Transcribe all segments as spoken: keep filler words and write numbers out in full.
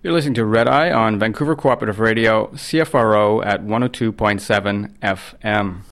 You're listening to Red Eye on Vancouver Cooperative Radio, C F R O at one oh two point seven F M.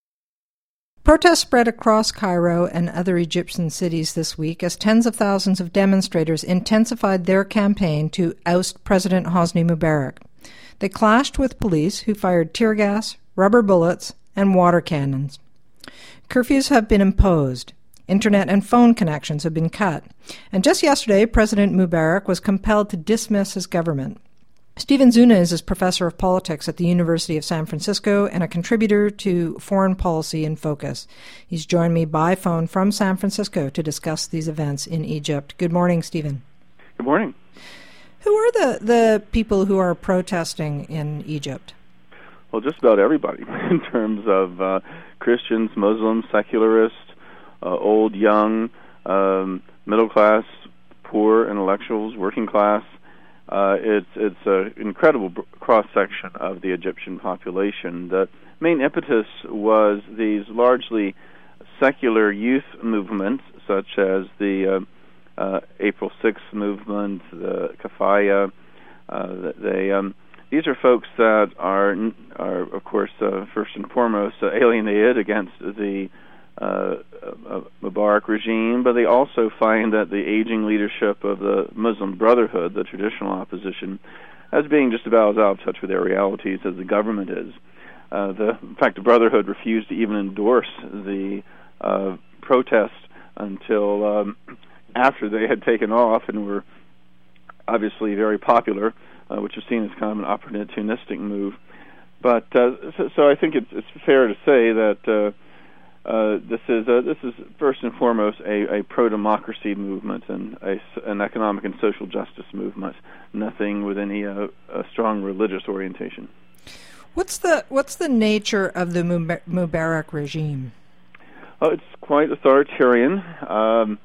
Protests spread across Cairo and other Egyptian cities this week as tens of thousands of demonstrators intensified their campaign to oust President Hosni Mubarak. They clashed with police who fired tear gas, rubber bullets, and water cannons. Curfews have been imposed. Internet and phone connections have been cut. And just yesterday, President Mubarak was compelled to dismiss his government. Stephen Zunes is professor of politics at the University of San Francisco and a contributor to Foreign Policy in Focus. He's joined me by phone from San Francisco to discuss these events in Egypt. Good morning, Stephen. Good morning. Who are the, the people who are protesting in Egypt? Well, just about everybody in terms of uh, Christians, Muslims, secularists, uh, old, young, um, middle class, poor, intellectuals, working class. Uh, it's it's an incredible cross-section of the Egyptian population. The main impetus was these largely secular youth movements, such as the uh, uh, April sixth movement, the Kafaya. Uh, they um, these are folks that are, are of course, uh, first and foremost uh, alienated against the Uh, uh, Mubarak regime, but they also find that the aging leadership of the Muslim Brotherhood, the traditional opposition, as being just about as out of touch with their realities as the government is. Uh, the, in fact, the Brotherhood refused to even endorse the uh, protest until um, after they had taken off and were obviously very popular, uh, which is seen as kind of an opportunistic move. But uh, so, so I think it's, it's fair to say that Uh, Uh, this is uh, this is first and foremost a, a pro-democracy movement and a, an economic and social justice movement. Nothing with any uh, a strong religious orientation. What's the what's the nature of the Mubarak regime? Oh, it's quite authoritarian. Um,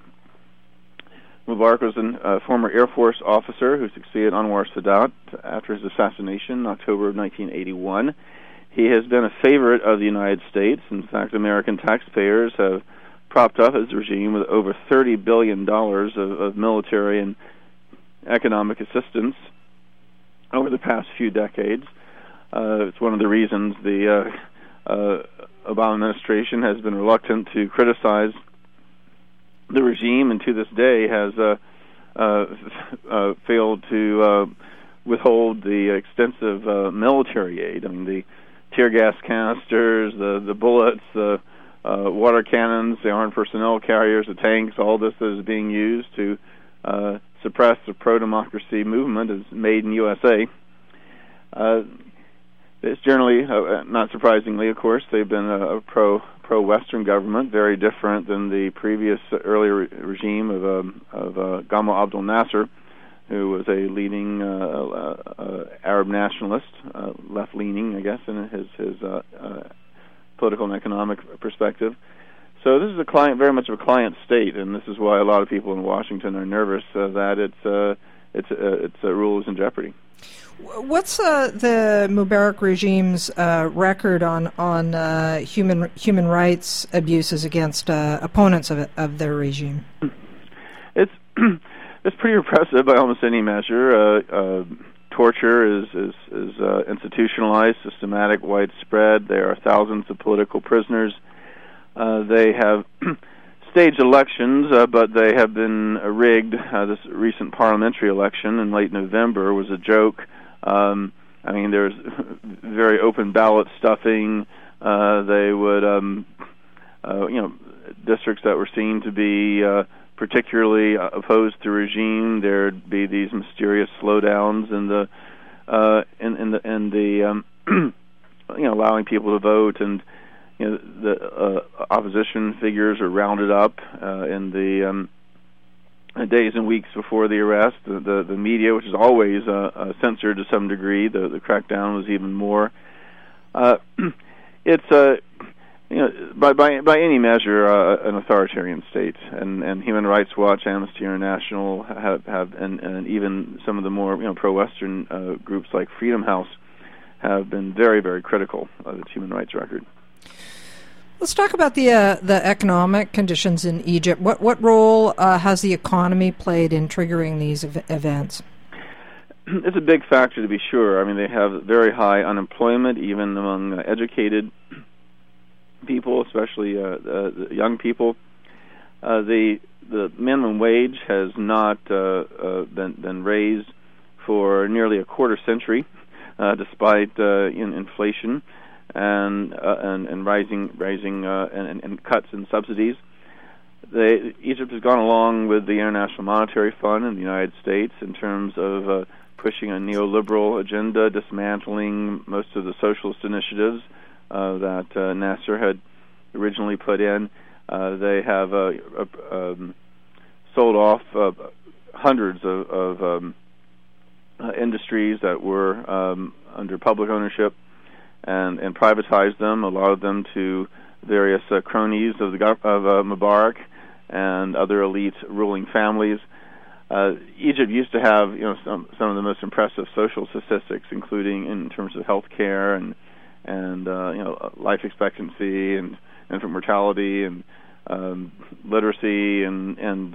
Mubarak was a uh, former Air Force officer who succeeded Anwar Sadat after his assassination in October of nineteen eighty-one. He has been a favorite of the United States. In fact, American taxpayers have propped up his regime with over thirty billion dollars of, of military and economic assistance over the past few decades. Uh, it's one of the reasons the uh, uh, Obama administration has been reluctant to criticize the regime, and to this day has uh, uh, uh, failed to uh, withhold the extensive uh, military aid. I mean, the tear gas canisters, the the bullets, the uh, water cannons, the armed personnel carriers, the tanks, all this is being used to uh, suppress the pro-democracy movement is made in U S A. Uh, it's generally, uh, not surprisingly, of course, they've been a, a pro, pro-Western government, very different than the previous uh, earlier re- regime of, um, of uh, Gamal Abdel Nasser, who was a leading uh, uh, uh, Arab nationalist, uh, left-leaning, I guess, in his his uh, uh, political and economic perspective. So this is a client, very much of a client state, and this is why a lot of people in Washington are nervous uh, that it's uh, it's uh, its uh, rule is in jeopardy. What's uh, the Mubarak regime's uh, record on on uh, human human rights abuses against uh, opponents of it, of their regime? It's It's pretty repressive by almost any measure. Uh, uh, torture is is, is uh, institutionalized, systematic, widespread. There are thousands of political prisoners. Uh, they have staged elections, uh, but they have been uh, rigged. Uh, this recent parliamentary election in late November was a joke. Um, I mean, there's very open ballot stuffing. Uh, they would, um, uh, you know, districts that were seen to be Uh, particularly opposed to regime, there'd be these mysterious slowdowns in the uh, in, in the in the um, you know allowing people to vote, and you know the uh, opposition figures are rounded up uh, in the um, days and weeks before the arrest. The the, the media, which is always uh, uh, censored to some degree, the the crackdown was even more. Uh, it's a uh, You know, by by by any measure, uh, an authoritarian state, and, and Human Rights Watch, Amnesty International have have and, and even some of the more you know pro-Western uh, groups like Freedom House have been very very critical of its human rights record. Let's talk about the uh, the economic conditions in Egypt. What what role uh, has the economy played in triggering these ev- events? it's a big factor to be sure. I mean, they have very high unemployment, even among uh, educated people, especially uh, uh, young people. Uh, the the minimum wage has not uh, uh, been, been raised for nearly a quarter century, uh, despite uh, in inflation and uh, and, and rising rising uh, and, and cuts in subsidies. They, Egypt has gone along with the International Monetary Fund in the United States in terms of uh, pushing a neoliberal agenda, dismantling most of the socialist initiatives uh, that uh, Nasser had originally put in. Uh, they have uh, uh, um, sold off uh, hundreds of, of um, uh, industries that were um, under public ownership and, and privatized them, a lot of them to various uh, cronies of, the gov- of uh, Mubarak and other elite ruling families. Uh, Egypt used to have, you know, some some of the most impressive social statistics, including in terms of health care and and uh, you know life expectancy and infant mortality and um, literacy and and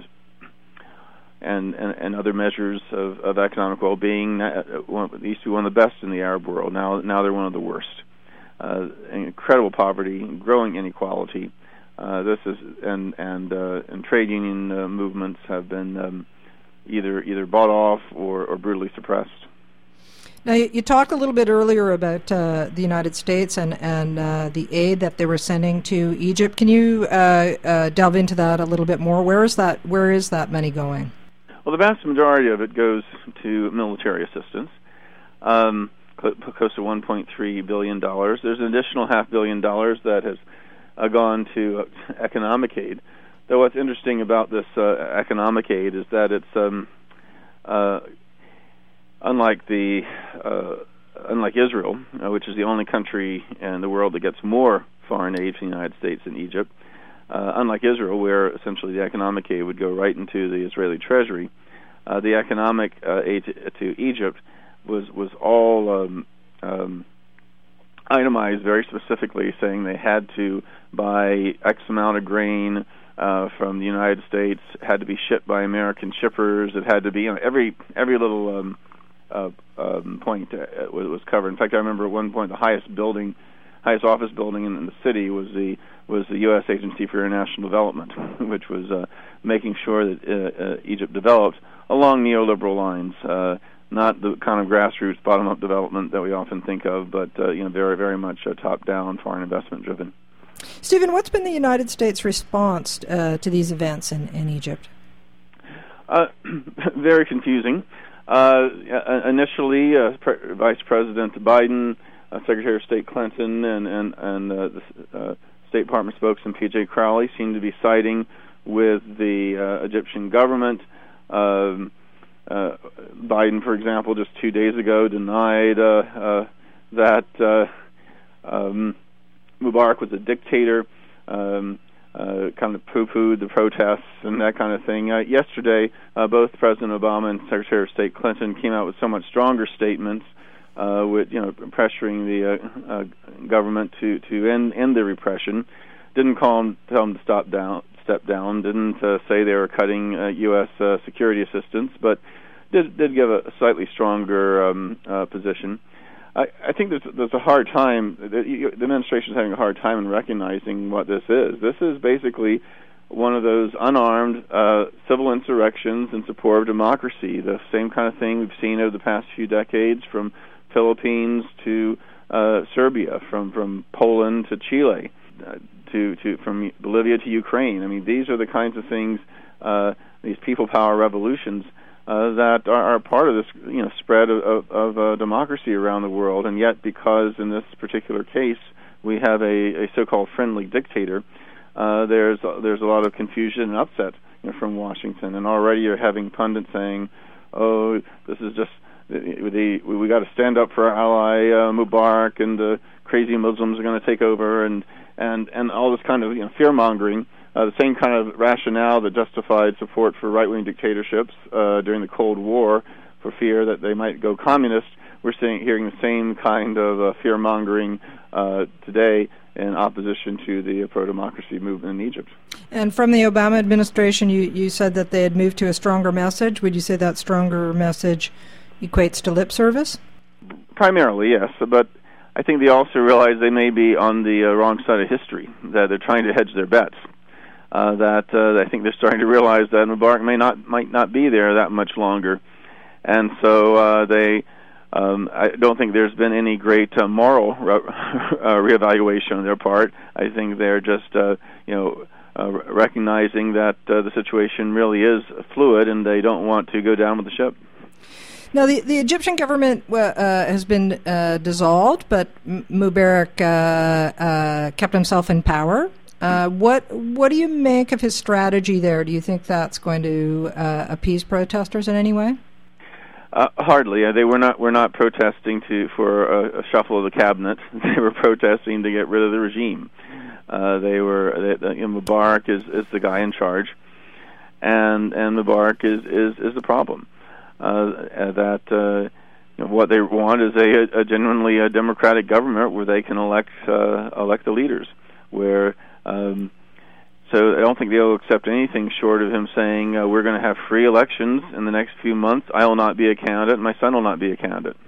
and and, and other measures of, of economic well-being. One, they used to be one of the best in the Arab world. Now now they're one of the worst. Uh, incredible poverty, growing inequality. Uh, this is and and uh, and trade union uh, movements have been um, either either bought off or, or brutally suppressed. Now, you, you talked a little bit earlier about uh, the United States and and uh, the aid that they were sending to Egypt. Can you uh, uh, delve into that a little bit more? Where is that? Where is that money going? Well, the vast majority of it goes to military assistance. Um, close to one point three billion dollars. There's an additional half billion dollars that has uh, gone to uh, economic aid. Though what's interesting about this uh, economic aid is that it's um, uh, unlike the uh, unlike Israel, uh, which is the only country in the world that gets more foreign aid from the United States than Egypt. Uh, unlike Israel, where essentially the economic aid would go right into the Israeli treasury, uh, the economic uh, aid to, to Egypt was was all um, um, itemized very specifically, saying they had to buy X amount of grain uh, from the United States, had to be shipped by American shippers. It had to be, you know, every every little um, uh, um, point uh, was, was covered. In fact, I remember at one point the highest building, highest office building in, in the city was the was the U S Agency for International Development, which was uh, making sure that uh, uh, Egypt developed along neoliberal lines. Uh, Not the kind of grassroots, bottom-up development that we often think of, but uh, you know, very, very much uh, top-down, foreign investment-driven. Stephen, what's been the United States' response uh, to these events in, in Egypt? Uh, very confusing. Uh, initially, uh, Pre- Vice President Biden, uh, Secretary of State Clinton, and and and uh, the uh, State Department spokesman P J Crowley seemed to be siding with the uh, Egyptian government. Um, Uh, Biden, for example, just two days ago denied uh, uh, that uh, um, Mubarak was a dictator, um, uh, kind of poo-pooed the protests and that kind of thing. Uh, yesterday, uh, both President Obama and Secretary of State Clinton came out with somewhat stronger statements, uh, with you know pressuring the uh, uh, government to to end end the repression. Didn't call them, tell them to stop down. Step down, didn't uh, say they were cutting uh, U S uh, security assistance, but did did give a slightly stronger um, uh, position. I, I think there's, there's a hard time, the, the administration is having a hard time in recognizing what this is. This is basically one of those unarmed uh, civil insurrections in support of democracy, the same kind of thing we've seen over the past few decades from Philippines to uh, Serbia, from, from Poland to Chile. Uh, To, to from Bolivia to Ukraine. I mean, these are the kinds of things, uh, these people power revolutions uh, that are, are part of this, you know, spread of, of, of uh, democracy around the world. And yet, because in this particular case we have a, a so-called friendly dictator, uh, there's there's a lot of confusion and upset, you know, from Washington. And already you're having pundits saying, "Oh, this is just the, the we got to stand up for our ally uh, Mubarak, and the crazy Muslims are going to take over," and and and all this kind of, you know, fear-mongering, uh, the same kind of rationale that justified support for right-wing dictatorships uh, during the Cold War for fear that they might go communist. We're seeing, hearing the same kind of uh, fear-mongering uh, today in opposition to the uh, pro-democracy movement in Egypt. And from the Obama administration, you, you said that they had moved to a stronger message. Would you say that stronger message Equates to lip service? Primarily, yes, but I think they also realize they may be on the uh, wrong side of history, that they're trying to hedge their bets. Uh, that uh, I think they're starting to realize that Mubarak may not might not be there that much longer, and so uh, they. Um, I don't think there's been any great uh, moral re- uh, reevaluation on their part. I think they're just, uh, you know, uh, recognizing that uh, the situation really is fluid, and they don't want to go down with the ship. Now, the, the Egyptian government uh, uh, has been uh, dissolved, but Mubarak uh, uh, kept himself in power. Uh, what what do you make of his strategy there? Do you think that's going to uh, appease protesters in any way? Uh, hardly. Uh, they were not. Were not protesting to for a, a shuffle of the cabinet. They were protesting to get rid of the regime. Uh, they were. They, you know, Mubarak is, is the guy in charge, and and Mubarak is is, is the problem. Uh, that uh, you know, what they want is a, a genuinely a democratic government where they can elect uh, elect the leaders. Where um, So I don't think they'll accept anything short of him saying, uh, we're going to have free elections in the next few months. I will not be a candidate, and my son will not be a candidate.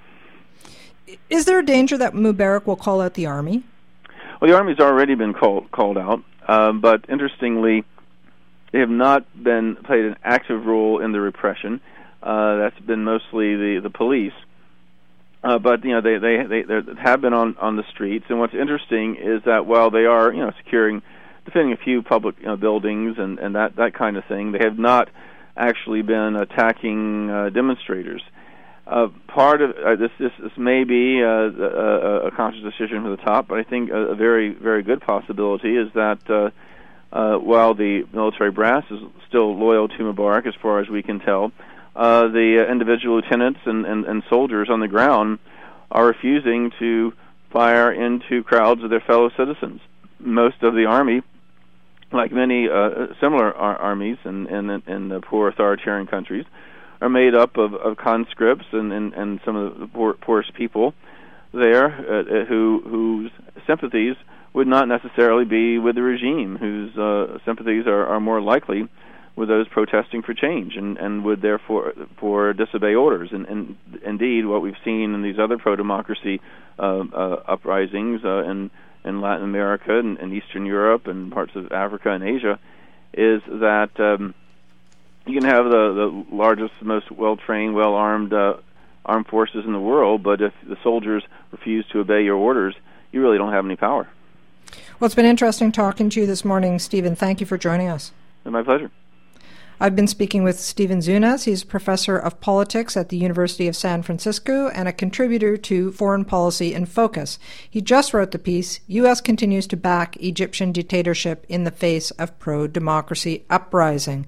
Is there a danger that Mubarak will call out the army? Well, the army's already been called called out, um, but interestingly, they have not been played an active role in the repression. Uh, that's been mostly the, the police. Uh, but, you know, they, they, they, they have been on, on the streets, and what's interesting is that while they are, you know, securing defending a few public you know, buildings and, and that, that kind of thing, they have not actually been attacking uh, demonstrators. Uh, part of uh, this, this this may be uh, a, a conscious decision from the top, but I think a, a very very good possibility is that uh, uh, while the military brass is still loyal to Mubarak, as far as we can tell, uh, the uh, individual lieutenants and, and, and soldiers on the ground are refusing to fire into crowds of their fellow citizens. Most of the army, like many uh, similar ar- armies in, in, in the poor authoritarian countries, are made up of, of conscripts and, and, and some of the poor, poorest people there uh, who whose sympathies would not necessarily be with the regime, whose uh, sympathies are, are more likely with those protesting for change and, and would therefore for disobey orders. And, and indeed, what we've seen in these other pro-democracy uh, uh, uprisings uh, in, in Latin America and, and Eastern Europe and parts of Africa and Asia is that um, you can have the, the largest, most well-trained, well-armed uh, armed forces in the world, but if the soldiers refuse to obey your orders, you really don't have any power. Well, it's been interesting talking to you this morning, Stephen. Thank you for joining us. It's my pleasure. I've been speaking with Stephen Zunas. He's professor of politics at the University of San Francisco and a contributor to Foreign Policy in Focus. He just wrote the piece, U S continues to back Egyptian dictatorship in the face of pro-democracy uprising.